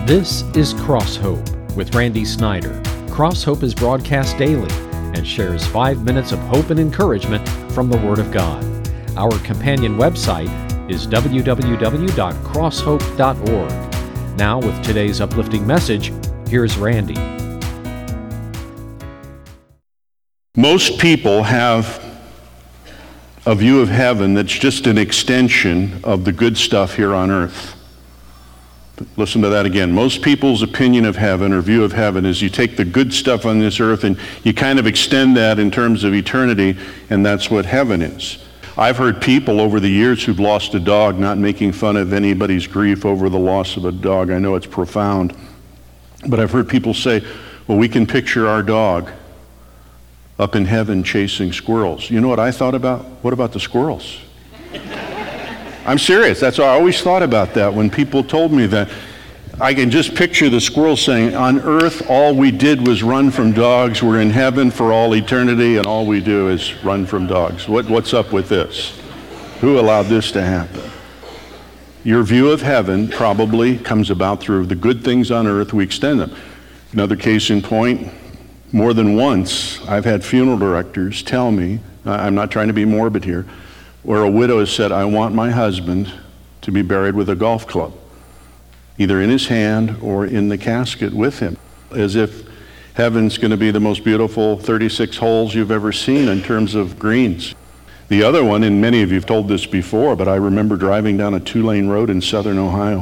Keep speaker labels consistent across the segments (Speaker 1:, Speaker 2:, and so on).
Speaker 1: This is Cross Hope with Randy Snyder. Cross Hope is broadcast daily and shares 5 minutes of hope and encouragement from the Word of God. Our companion website is www.crosshope.org. Now, with today's uplifting message, here's Randy.
Speaker 2: Most people have a view of heaven that's just an extension of the good stuff here on earth. Listen to that again. Most people's opinion of heaven or view of heaven is you take the good stuff on this earth and you kind of extend that in terms of eternity, and that's what heaven is. I've heard people over the years who've lost a dog, not making fun of anybody's grief over the loss of a dog. I know it's profound. But I've heard people say, well, we can picture our dog up in heaven chasing squirrels. You know what I thought about? What about the squirrels? I'm serious. That's what I always thought about that when people told me that. I can just picture the squirrels saying, on earth, all we did was run from dogs. We're in heaven for all eternity, and all we do is run from dogs. What's up with this? Who allowed this to happen? Your view of heaven probably comes about through the good things on earth. We extend them. Another case in point, more than once, I've had funeral directors tell me, I'm not trying to be morbid here, where a widow has said, I want my husband to be buried with a golf club, either in his hand or in the casket with him, as if heaven's going to be the most beautiful 36 holes you've ever seen in terms of greens. The other one, and many of you have told this before, but I remember driving down a 2-lane road in southern Ohio.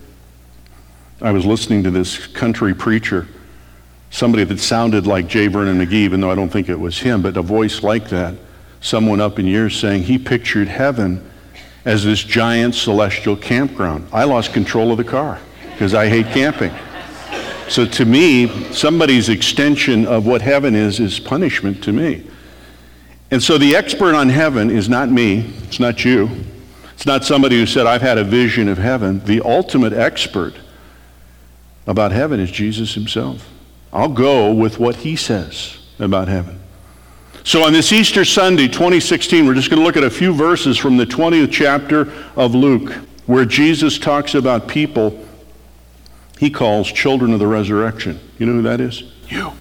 Speaker 2: I was listening to this country preacher, somebody that sounded like J. Vernon McGee, even though I don't think it was him, but a voice like that. Someone up in years saying he pictured heaven as this giant celestial campground. I lost control of the car because I hate camping. So to me, somebody's extension of what heaven is punishment to me. And so the expert on heaven is not me, it's not you. It's not somebody who said, I've had a vision of heaven. The ultimate expert about heaven is Jesus himself. I'll go with what he says about heaven. So on this Easter Sunday, 2016, we're just going to look at a few verses from the 20th chapter of Luke, where Jesus talks about people he calls children of the resurrection. You know who that is? You.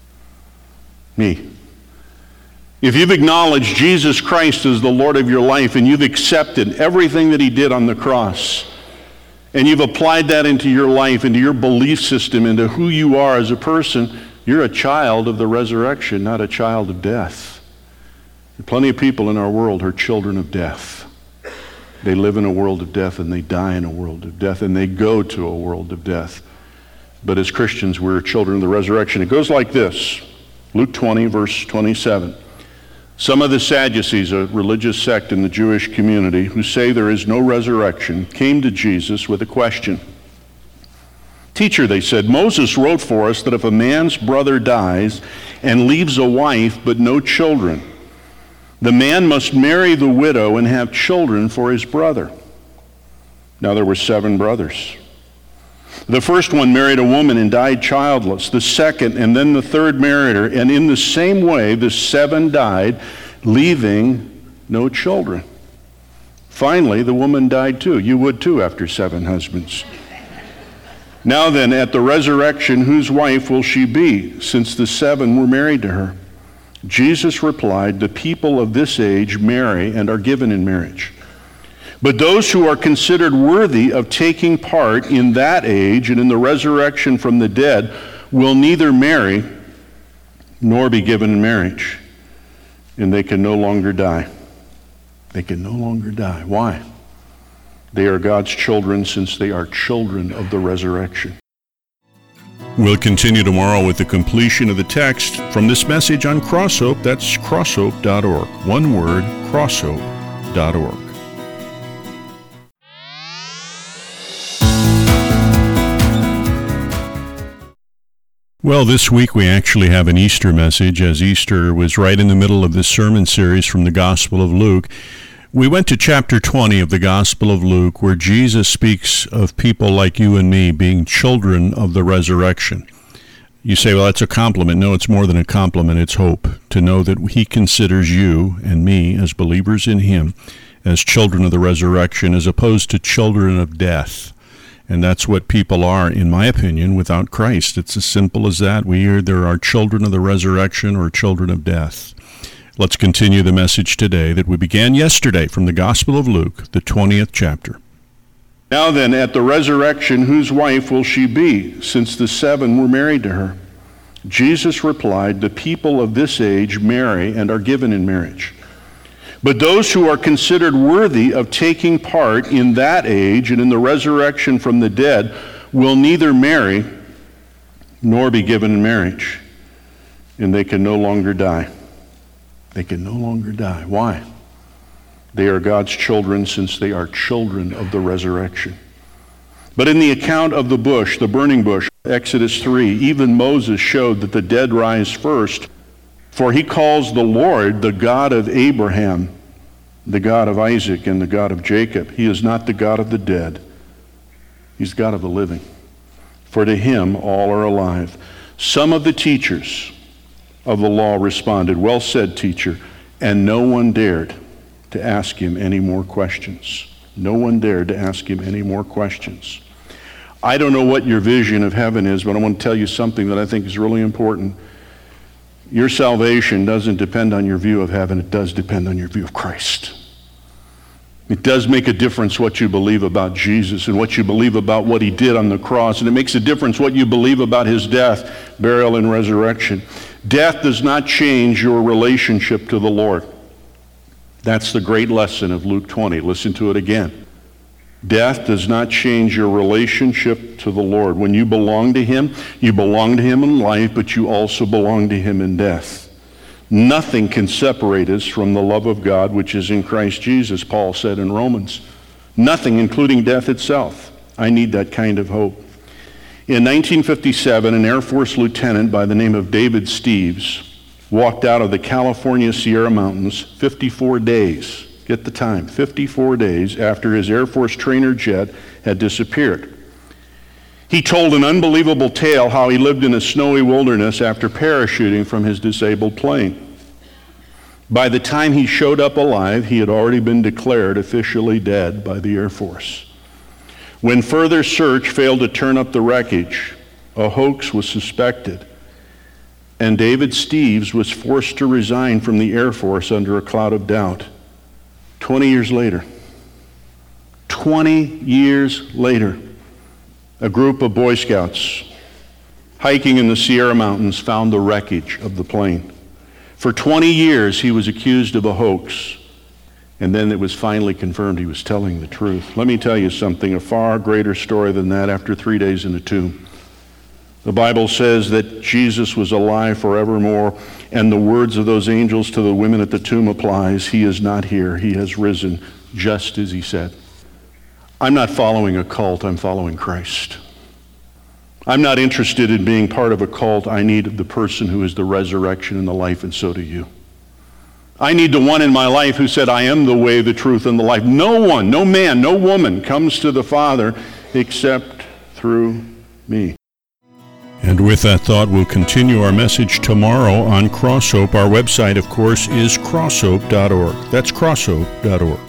Speaker 2: Me. If you've acknowledged Jesus Christ as the Lord of your life and you've accepted everything that he did on the cross, and you've applied that into your life, into your belief system, into who you are as a person, you're a child of the resurrection, not a child of death. There are plenty of people in our world who are children of death. They live in a world of death and they die in a world of death and they go to a world of death. But as Christians, we're children of the resurrection. It goes like this, Luke 20, verse 27. Some of the Sadducees, a religious sect in the Jewish community who say there is no resurrection, came to Jesus with a question. Teacher, they said, Moses wrote for us that if a man's brother dies and leaves a wife but no children, the man must marry the widow and have children for his brother. Now there were 7 brothers. The first one married a woman and died childless. The second and then the third married her, and in the same way the 7 died, leaving no children. Finally, the woman died too. You would too after 7 husbands. Now then, at the resurrection, whose wife will she be, since the 7 were married to her? Jesus replied, the people of this age marry and are given in marriage. But those who are considered worthy of taking part in that age and in the resurrection from the dead will neither marry nor be given in marriage, and they can no longer die. They can no longer die. Why? They are God's children since they are children of the resurrection.
Speaker 3: We'll continue tomorrow with the completion of the text from this message on Cross Hope. That's crosshope.org. One word, crosshope.org. Well, this week we actually have an Easter message, as Easter was right in the middle of this sermon series from the Gospel of Luke. We went to chapter 20 of the Gospel of Luke, where Jesus speaks of people like you and me being children of the resurrection. You say, well, that's a compliment. No, it's more than a compliment. It's hope to know that he considers you and me as believers in him as children of the resurrection as opposed to children of death. And that's what people are, in my opinion, without Christ. It's as simple as that. We either are children of the resurrection or children of death. Let's continue the message today that we began yesterday from the Gospel of Luke, the 20th chapter.
Speaker 2: Now then, at the resurrection, whose wife will she be, since the 7 were married to her? Jesus replied, the people of this age marry and are given in marriage. But those who are considered worthy of taking part in that age and in the resurrection from the dead will neither marry nor be given in marriage, and they can no longer die. They can no longer die. Why? They are God's children, since they are children of the resurrection. But in the account of the bush, the burning bush, Exodus 3, even Moses showed that the dead rise first. For he calls the Lord the God of Abraham, the God of Isaac, and the God of Jacob. He is not the God of the dead. He's the God of the living. For to him all are alive. Some of the teachers of the law responded, well said, teacher, and no one dared to ask him any more questions. No one dared to ask him any more questions. I don't know what your vision of heaven is, but I want to tell you something that I think is really important. Your salvation doesn't depend on your view of heaven. It does depend on your view of Christ. It does make a difference what you believe about Jesus and what you believe about what he did on the cross. And it makes a difference what you believe about his death, burial, and resurrection. Death does not change your relationship to the Lord. That's the great lesson of Luke 20. Listen to it again. Death does not change your relationship to the Lord. When you belong to him in life, but you also belong to him in death. Nothing can separate us from the love of God, which is in Christ Jesus, Paul said in Romans. Nothing, including death itself. I need that kind of hope. In 1957, an Air Force lieutenant by the name of David Steves walked out of the California Sierra Mountains 54 days. Get the time, 54 days after his Air Force trainer jet had disappeared. He told an unbelievable tale how he lived in a snowy wilderness after parachuting from his disabled plane. By the time he showed up alive, he had already been declared officially dead by the Air Force. When further search failed to turn up the wreckage, a hoax was suspected, and David Steves was forced to resign from the Air Force under a cloud of doubt. 20 years later, a group of Boy Scouts hiking in the Sierra Mountains found the wreckage of the plane. For 20 years, he was accused of a hoax, and then it was finally confirmed he was telling the truth. Let me tell you something, a far greater story than that after 3 days in the tomb. The Bible says that Jesus was alive forevermore, and the words of those angels to the women at the tomb applies. He is not here. He has risen, just as he said. I'm not following a cult. I'm following Christ. I'm not interested in being part of a cult. I need the person who is the resurrection and the life, and so do you. I need the one in my life who said, I am the way, the truth, and the life. No one, no man, no woman comes to the Father except through me.
Speaker 3: And with that thought, we'll continue our message tomorrow on Crosshope. Our website, of course, is crosshope.org. That's crosshope.org.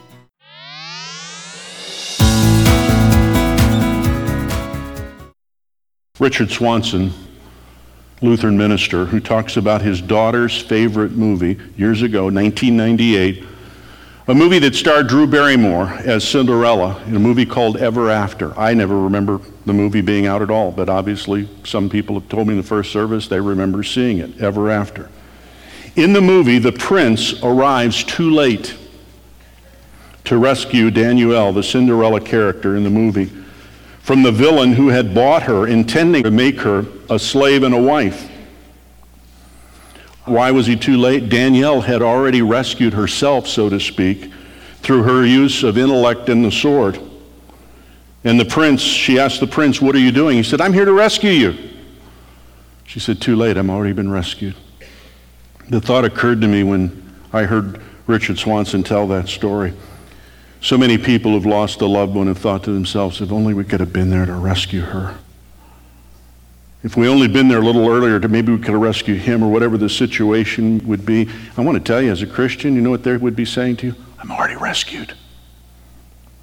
Speaker 2: Richard Swanson, Lutheran minister, who talks about his daughter's favorite movie years ago, 1998, a movie that starred Drew Barrymore as Cinderella in a movie called Ever After. I never remember the movie being out at all, but obviously some people have told me in the first service they remember seeing it, Ever After. In the movie, the prince arrives too late to rescue Danielle, the Cinderella character in the movie, from the villain who had bought her, intending to make her a slave and a wife. Why was he too late? Danielle had already rescued herself, so to speak, through her use of intellect and the sword. And she asked the prince, what are you doing? He said, I'm here to rescue you. She said, too late, I've already been rescued. The thought occurred to me when I heard Richard Swanson tell that story. So many people who've lost a loved one have thought to themselves, if only we could have been there to rescue her. If we only been there a little earlier, maybe we could have rescued him, or whatever the situation would be. I want to tell you, as a Christian, you know what they would be saying to you? I'm already rescued.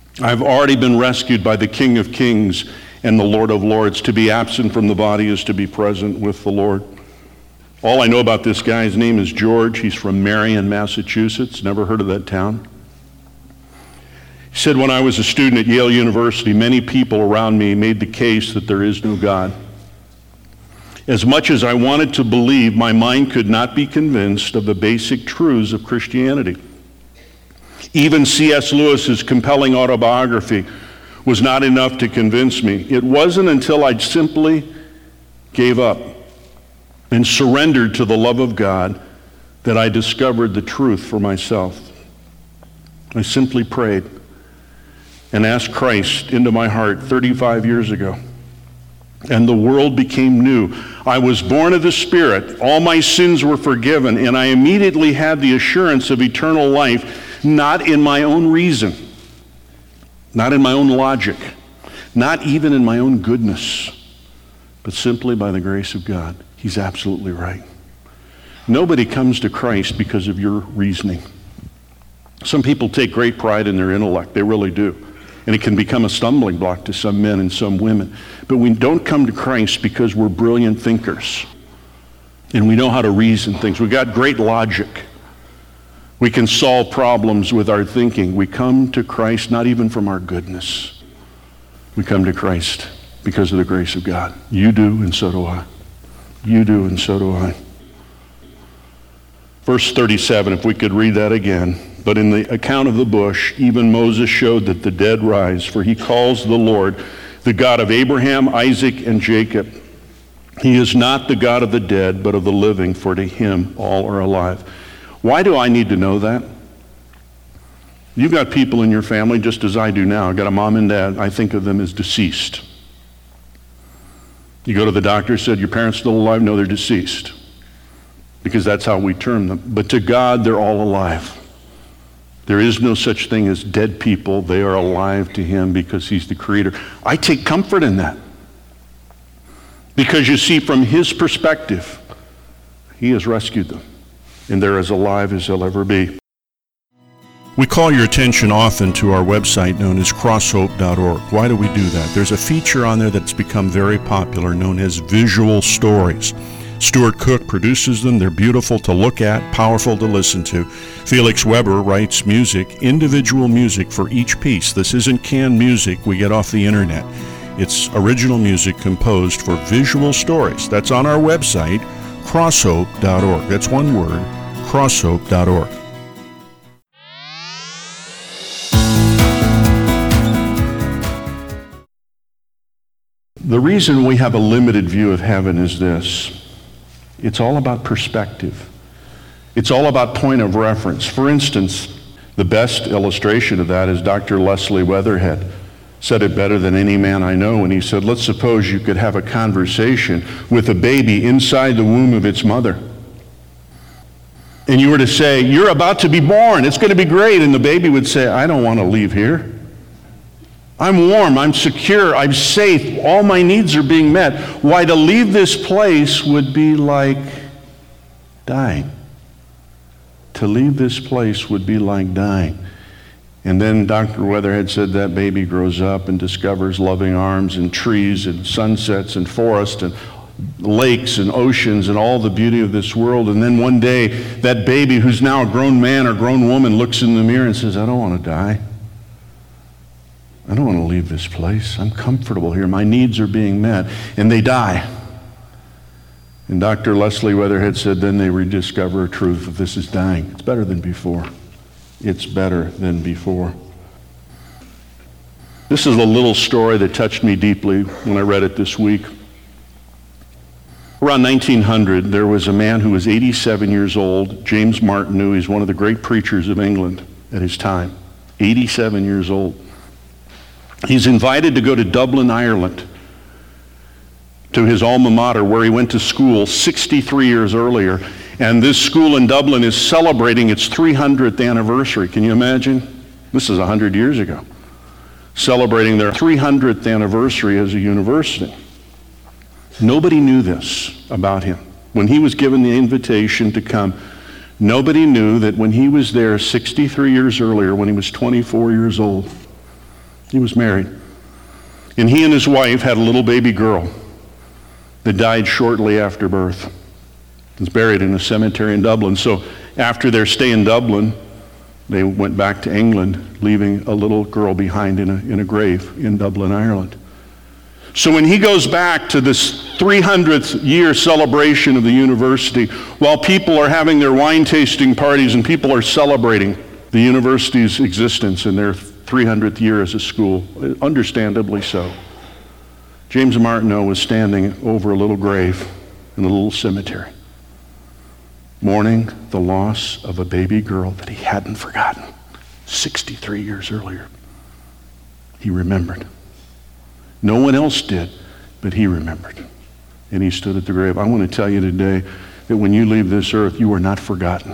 Speaker 2: I've already been rescued by the King of Kings and the Lord of Lords. To be absent from the body is to be present with the Lord. All I know about this guy, his name is George. He's from Marion, Massachusetts. Never heard of that town. He said, when I was a student at Yale University, many people around me made the case that there is no God. As much as I wanted to believe, my mind could not be convinced of the basic truths of Christianity. Even C.S. Lewis's compelling autobiography was not enough to convince me. It wasn't until I simply gave up and surrendered to the love of God that I discovered the truth for myself. I simply prayed and asked Christ into my heart 35 years ago. And the world became new. I was born of the Spirit. All my sins were forgiven, and I immediately had the assurance of eternal life, not in my own reason, not in my own logic, not even in my own goodness, but simply by the grace of God. He's absolutely right. Nobody comes to Christ because of your reasoning. Some people take great pride in their intellect. They really do. And it can become a stumbling block to some men and some women. But we don't come to Christ because we're brilliant thinkers. And we know how to reason things. We've got great logic. We can solve problems with our thinking. We come to Christ not even from our goodness. We come to Christ because of the grace of God. You do, and so do I. You do, and so do I. Verse 37, if we could read that again. But in the account of the bush, even Moses showed that the dead rise, for he calls the Lord the God of Abraham, Isaac, and Jacob. He is not the God of the dead, but of the living, for to him all are alive. Why do I need to know that? You've got people in your family, just as I do now. I've got a mom and dad. I think of them as deceased. You go to the doctor, said, your parents still alive? No, they're deceased. Because that's how we term them. But to God, they're all alive. There is no such thing as dead people. They are alive to him because he's the creator. I take comfort in that. Because you see, from his perspective, he has rescued them. And they're as alive as they'll ever be.
Speaker 3: We call your attention often to our website known as crosshope.org. Why do we do that? There's a feature on there that's become very popular known as visual stories. Stuart Cook produces them. They're beautiful to look at, powerful to listen to. Felix Weber writes music, individual music for each piece. This isn't canned music we get off the internet. It's original music composed for visual stories. That's on our website, crosshope.org. That's one word, crosshope.org.
Speaker 2: The reason we have a limited view of heaven is this. It's all about perspective. It's all about point of reference. For instance, the best illustration of that is Dr. Leslie Weatherhead said it better than any man I know when he said, let's suppose you could have a conversation with a baby inside the womb of its mother. And you were to say, you're about to be born. It's going to be great. And the baby would say, I don't want to leave here. I'm warm, I'm secure, I'm safe, all my needs are being met. Why, to leave this place would be like dying. To leave this place would be like dying. And then Dr. Weatherhead said that baby grows up and discovers loving arms and trees and sunsets and forests and lakes and oceans and all the beauty of this world. And then one day, that baby who's now a grown man or grown woman looks in the mirror and says, I don't want to die. I don't want to leave this place. I'm comfortable here. My needs are being met. And they die. And Dr. Leslie Weatherhead said then they rediscover a truth that this is dying. It's better than before. It's better than before. This is a little story that touched me deeply when I read it this week. Around 1900, there was a man who was 87 years old, James Martineau. He's one of the great preachers of England at his time. 87 years old. He's invited to go to Dublin, Ireland, to his alma mater where he went to school 63 years earlier. And this school in Dublin is celebrating its 300th anniversary. Can you imagine? This is 100 years ago. Celebrating their 300th anniversary as a university. Nobody knew this about him. When he was given the invitation to come, nobody knew that when he was there 63 years earlier, when he was 24 years old, He was married. And he and his wife had a little baby girl that died shortly after birth. He was buried in a cemetery in Dublin. So after their stay in Dublin, they went back to England, leaving a little girl behind in a grave in Dublin, Ireland. So when he goes back to this 300th year celebration of the university, while people are having their wine tasting parties and people are celebrating the university's existence in their 300th year as a school, understandably so, James Martineau was standing over a little grave in a little cemetery, mourning the loss of a baby girl that he hadn't forgotten 63 years earlier. He remembered. No one else did, but he remembered. And he stood at the grave. I want to tell you today that when you leave this earth, you are not forgotten.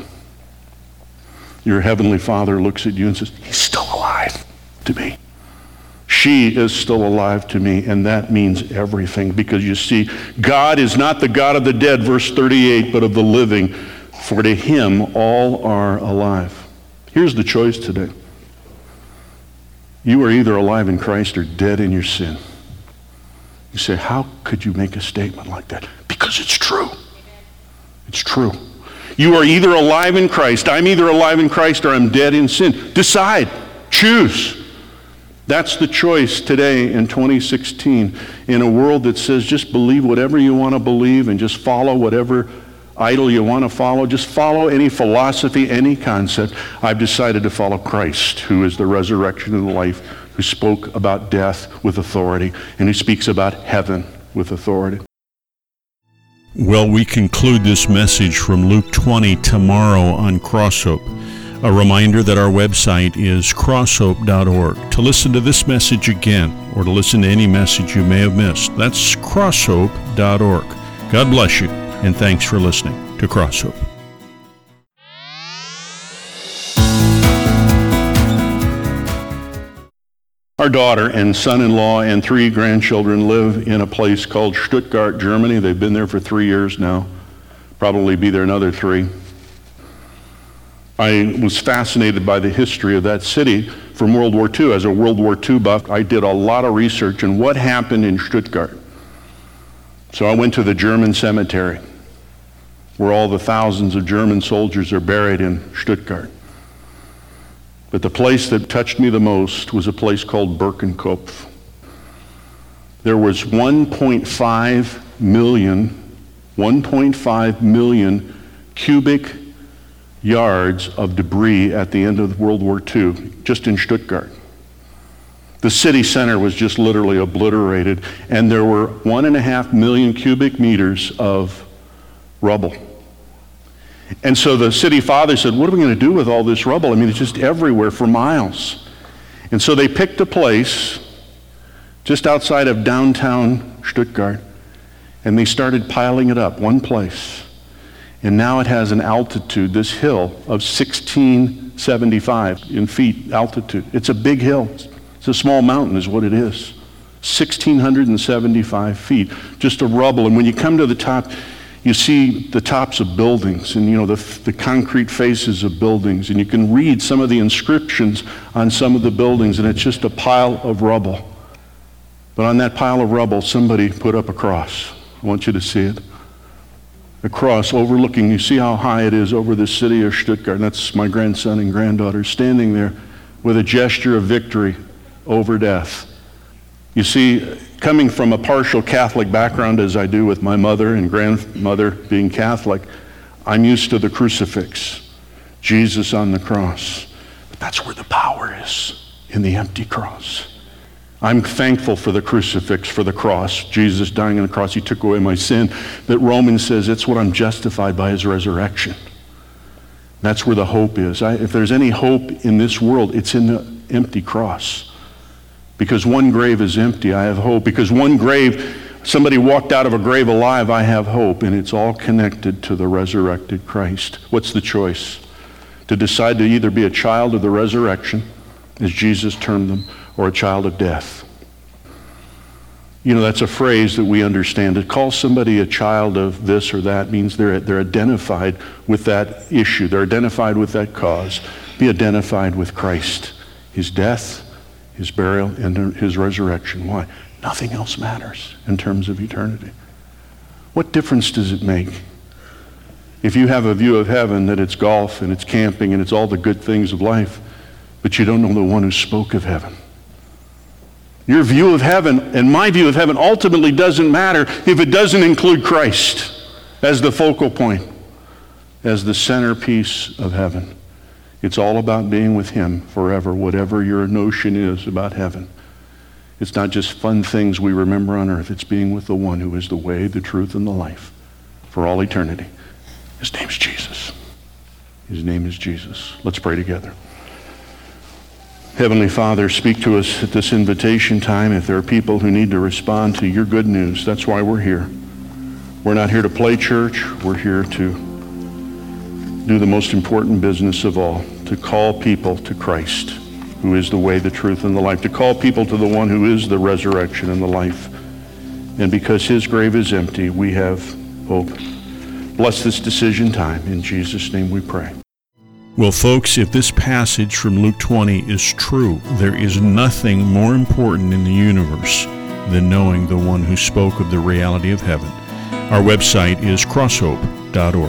Speaker 2: Your heavenly Father looks at you and says, he's still alive to me. She is still alive to me, and that means everything, because you see, God is not the God of the dead, verse 38, but of the living, for to him all are alive. Here's the choice today. You are either alive in Christ or dead in your sin. You say, how could you make a statement like that? Because it's true. It's true. You are either alive in Christ. I'm either alive in Christ or I'm dead in sin. Decide. Choose. That's the choice today in 2016 in a world that says just believe whatever you want to believe and just follow whatever idol you want to follow. Just follow any philosophy, any concept. I've decided to follow Christ, who is the resurrection and the life, who spoke about death with authority, and who speaks about heaven with authority.
Speaker 3: Well, we conclude this message from Luke 20 tomorrow on Crosshope. A reminder that our website is crosshope.org. To listen to this message again, or to listen to any message you may have missed, that's crosshope.org. God bless you, and thanks for listening to Crosshope.
Speaker 2: Our daughter and son-in-law and 3 grandchildren live in a place called Stuttgart, Germany. They've been there for 3 years now. Probably be there another 3. I was fascinated by the history of that city from World War II. As a World War II buff, I did a lot of research on what happened in Stuttgart. So I went to the German cemetery, where all the thousands of German soldiers are buried in Stuttgart. But the place that touched me the most was a place called Birkenkopf. There was 1.5 million cubic yards of debris at the end of World War II, just in Stuttgart. The city center was just literally obliterated, and there were 1.5 million cubic meters of rubble. And so the city father said, what are we going to do with all this rubble? I mean, it's just everywhere for miles. And so they picked a place just outside of downtown Stuttgart, and they started piling it up, one place. And now it has an altitude, this hill, of 1675 in feet altitude. It's a big hill. It's a small mountain is what it is. 1,675 feet, just a rubble. And when you come to the top, you see the tops of buildings and, the concrete faces of buildings. And you can read some of the inscriptions on some of the buildings, and it's just a pile of rubble. But on that pile of rubble, somebody put up a cross. I want you to see it. A cross overlooking, you see how high it is over the city of Stuttgart. And that's my grandson and granddaughter standing there with a gesture of victory over death. You see, coming from a partial Catholic background as I do with my mother and grandmother being Catholic, I'm used to the crucifix, Jesus on the cross. But that's where the power is, in the empty cross. I'm thankful for the crucifix, for the cross, Jesus dying on the cross. He took away my sin. That Romans says it's what I'm justified by his resurrection. That's where the hope is. If there's any hope in this world, it's in the empty cross. Because one grave is empty, I have hope. Because one grave, somebody walked out of a grave alive, I have hope. And it's all connected to the resurrected Christ. What's the choice? To decide to either be a child of the resurrection, as Jesus termed them, or a child of death. That's a phrase that we understand. To call somebody a child of this or that means they're identified with that issue. They're identified with that cause. Be identified with Christ, his death, his burial, and his resurrection. Why? Nothing else matters in terms of eternity. What difference does it make if you have a view of heaven that it's golf and it's camping and it's all the good things of life, but you don't know the one who spoke of heaven? Your view of heaven and my view of heaven ultimately doesn't matter if it doesn't include Christ as the focal point, as the centerpiece of heaven. It's all about being with him forever, whatever your notion is about heaven. It's not just fun things we remember on earth. It's being with the one who is the way, the truth, and the life for all eternity. His name's Jesus. His name is Jesus. Let's pray together. Heavenly Father, speak to us at this invitation time. If there are people who need to respond to your good news, that's why we're here. We're not here to play church. We're here to do the most important business of all, to call people to Christ, who is the way, the truth, and the life, to call people to the one who is the resurrection and the life. And because his grave is empty, we have hope. Bless this decision time. In Jesus' name we pray.
Speaker 3: Well, folks, if this passage from Luke 20 is true, there is nothing more important in the universe than knowing the one who spoke of the reality of heaven. Our website is crosshope.org.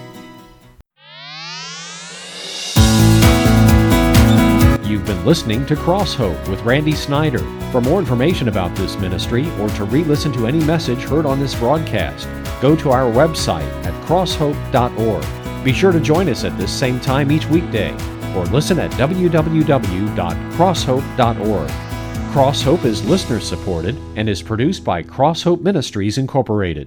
Speaker 1: You've been listening to Cross Hope with Randy Snyder. For more information about this ministry or to re-listen to any message heard on this broadcast, go to our website at crosshope.org. Be sure to join us at this same time each weekday, or listen at www.crosshope.org. Cross Hope is listener supported and is produced by Cross Hope Ministries Incorporated.